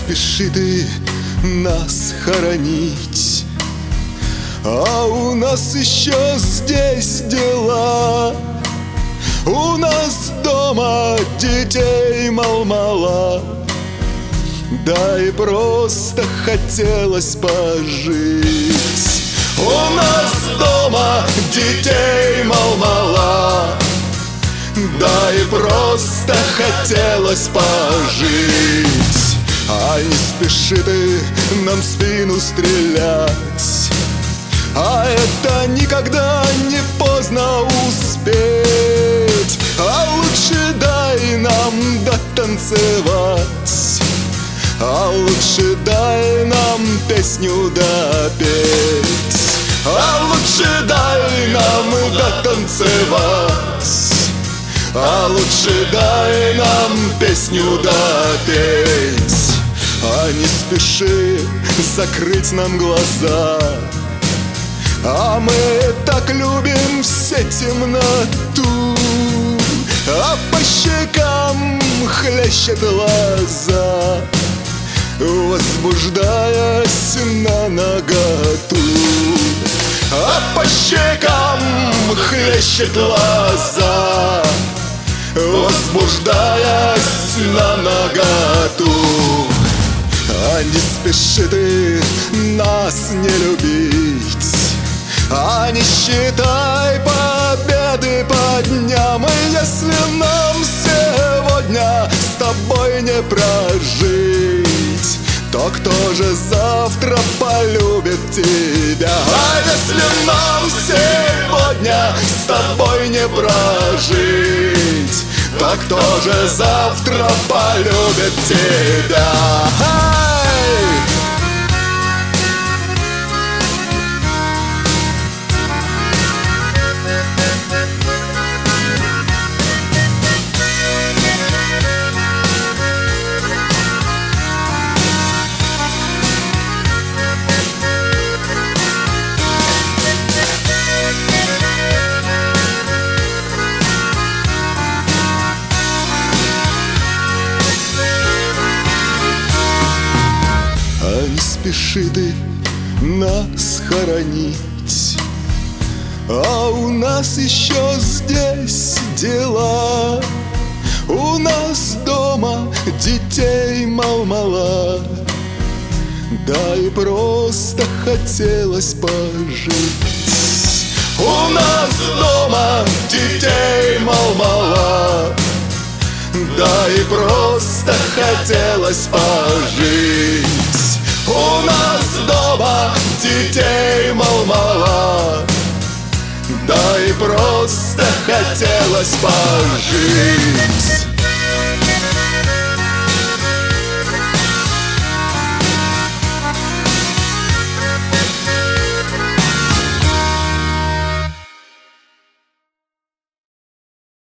спеши ты нас хоронить, а у нас еще здесь дела. У нас дома детей мало-мало, да и просто хотелось пожить. У нас дома детей мало-мало, да и просто хотелось пожить. А не спеши ты нам в спину стрелять, а это никогда не поздно успеть. А лучше дай нам дотанцевать, а лучше дай нам песню допеть. А лучше дай нам дотанцевать, а лучше дай нам песню допеть. А не спеши закрыть нам глаза, а мы так любим все темноту. А по щекам хлещет лоза, возбуждаясь на наготу. А по щекам хлещет лоза, возбуждаясь на наготу. А не спеши ты нас не любить, а не считай победы по дням. И если нам сегодня с тобой не прожить, то кто же завтра полюбит тебя? А если нам сегодня с тобой не прожить, то кто же завтра полюбит тебя? Не спеши ты нас хоронить, а у нас еще здесь дела. У нас дома детей мало-мало, да и просто хотелось пожить. У нас дома детей мало-мало, да и просто хотелось пожить. У нас дома детей мало-мало, да и просто хотелось пожить.